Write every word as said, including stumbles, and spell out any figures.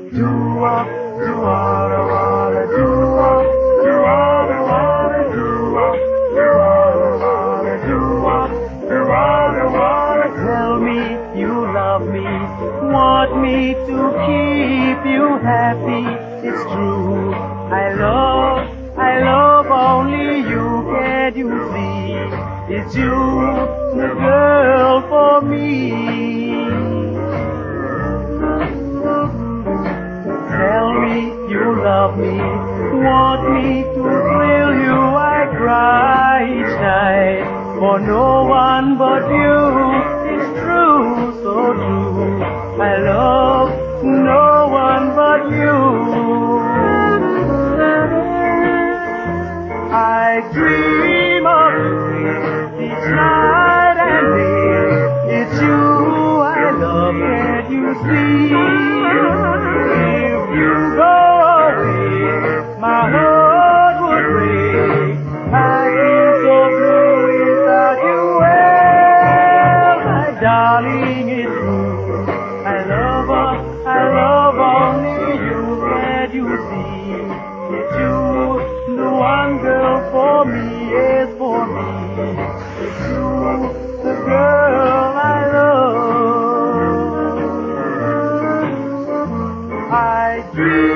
Do-wop, do-wada, wada, do-wop, do-wada, wada, do-wop, do-wada, wada, do-wop, do-wada, wada. Tell me you love me, want me to keep you happy. It's true, I love, I love only you. Can't you see? It's you, the girl for me. Tell me you love me, want me to thrill you. I cry each night for no one but you. It's true, so true, I love no one but you. I dream of you each night and day. It's you I love, can't you see? If you go away, my heart would break. I feel so blue without you. Well, my darling, it's true. I love her, I love only you. Can't you see? It's you, the one girl for me, yes, for me. It's you, the girl I love. I dream